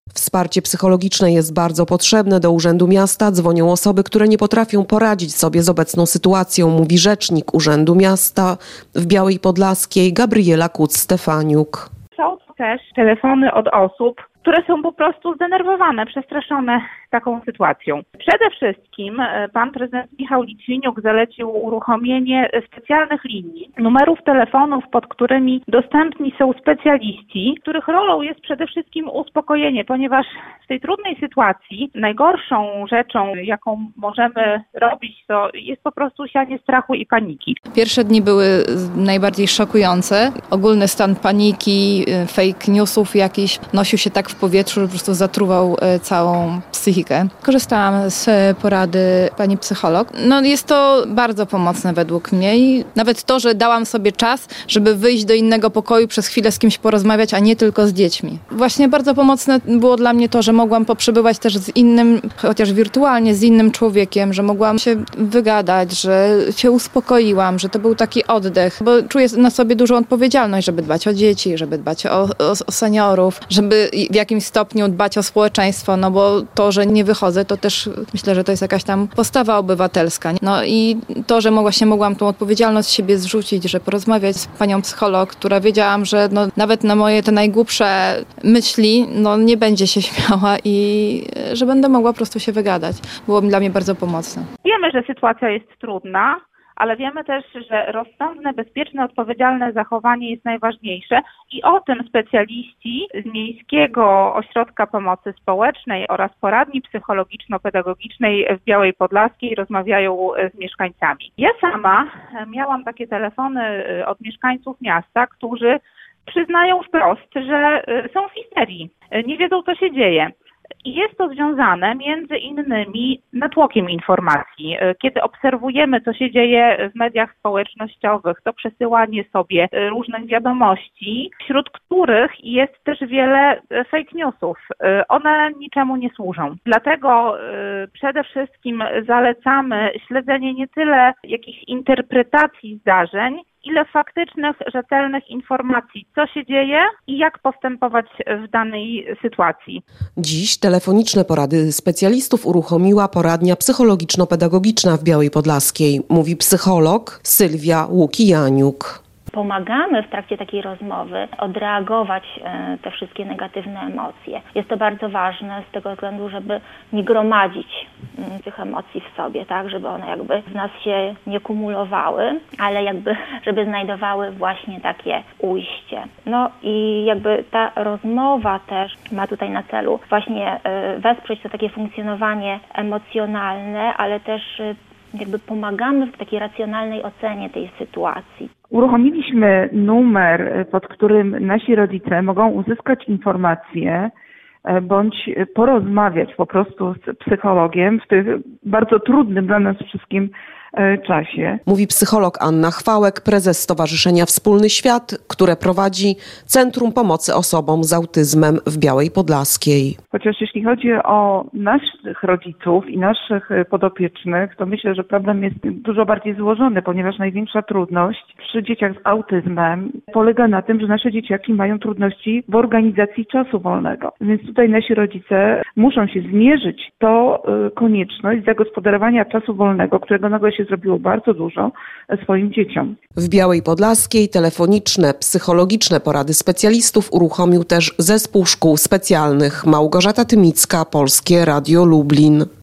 Wsparcie psychologiczne jest bardzo potrzebne. Do Urzędu Miasta dzwonią osoby, które nie potrafią poradzić sobie z obecną sytuacją, mówi rzecznik Urzędu Miasta w Białej Podlaskiej Gabriela Kuc-Stefaniuk. Są też telefony od osób, które są po prostu zdenerwowane, przestraszone taką sytuacją. Przede wszystkim pan prezydent Michał Litwiniuk zalecił uruchomienie specjalnych linii, numerów telefonów, pod którymi dostępni są specjaliści, których rolą jest przede wszystkim uspokojenie, ponieważ w tej trudnej sytuacji najgorszą rzeczą, jaką możemy robić, to jest po prostu sianie strachu i paniki. Pierwsze dni były najbardziej szokujące. Ogólny stan paniki, fake newsów jakiś nosił się tak w powietrzu, że po prostu zatruwał całą psychikę. Korzystałam z porady pani psycholog. Jest to bardzo pomocne według mnie i nawet to, że dałam sobie czas, żeby wyjść do innego pokoju, przez chwilę z kimś porozmawiać, a nie tylko z dziećmi. Właśnie bardzo pomocne było dla mnie to, że mogłam poprzebywać też z innym, chociaż wirtualnie, z innym człowiekiem, że mogłam się wygadać, że się uspokoiłam, że to był taki oddech, bo czuję na sobie dużą odpowiedzialność, żeby dbać o dzieci, żeby dbać o seniorów, żeby w jakimś stopniu dbać o społeczeństwo, bo to, że nie wychodzę, to też myślę, że to jest jakaś tam postawa obywatelska. I to, że mogłam tą odpowiedzialność z siebie zrzucić, że porozmawiać z panią psycholog, która wiedziałam, że nawet na moje te najgłupsze myśli, nie będzie się śmiała i że będę mogła po prostu się wygadać. Było dla mnie bardzo pomocne. Wiemy, że sytuacja jest trudna, ale wiemy też, że rozsądne, bezpieczne, odpowiedzialne zachowanie jest najważniejsze i o tym specjaliści z Miejskiego Ośrodka Pomocy Społecznej oraz poradni psychologiczno-pedagogicznej w Białej Podlaskiej rozmawiają z mieszkańcami. Ja sama miałam takie telefony od mieszkańców miasta, którzy przyznają wprost, że są w histerii, nie wiedzą, co się dzieje. I jest to związane między innymi natłokiem informacji. Kiedy obserwujemy, co się dzieje w mediach społecznościowych, to przesyłanie sobie różnych wiadomości, wśród których jest też wiele fake newsów. One niczemu nie służą. Dlatego przede wszystkim zalecamy śledzenie nie tyle jakichś interpretacji zdarzeń, ile faktycznych, rzetelnych informacji, co się dzieje i jak postępować w danej sytuacji. Dziś telefoniczne porady specjalistów uruchomiła poradnia psychologiczno-pedagogiczna w Białej Podlaskiej, mówi psycholog Sylwia Łukijaniuk. Pomagamy w trakcie takiej rozmowy odreagować te wszystkie negatywne emocje. Jest to bardzo ważne z tego względu, żeby nie gromadzić tych emocji w sobie, tak, żeby one w nas się nie kumulowały, ale żeby znajdowały właśnie takie ujście. I ta rozmowa też ma tutaj na celu właśnie wesprzeć to takie funkcjonowanie emocjonalne, ale też pomagamy w takiej racjonalnej ocenie tej sytuacji. Uruchomiliśmy numer, pod którym nasi rodzice mogą uzyskać informacje bądź porozmawiać po prostu z psychologiem w tym bardzo trudnym dla nas wszystkim czasie. Mówi psycholog Anna Chwałek, prezes Stowarzyszenia Wspólny Świat, które prowadzi Centrum Pomocy Osobom z Autyzmem w Białej Podlaskiej. Chociaż jeśli chodzi o naszych rodziców i naszych podopiecznych, to myślę, że problem jest dużo bardziej złożony, ponieważ największa trudność przy dzieciach z autyzmem polega na tym, że nasze dzieciaki mają trudności w organizacji czasu wolnego. Więc tutaj nasi rodzice muszą się zmierzyć to konieczność zagospodarowania czasu wolnego, którego nagle się zrobiło bardzo dużo swoim dzieciom. W Białej Podlaskiej telefoniczne, psychologiczne porady specjalistów uruchomił też Zespół Szkół Specjalnych. Małgorzata Tymicka, Polskie Radio Lublin.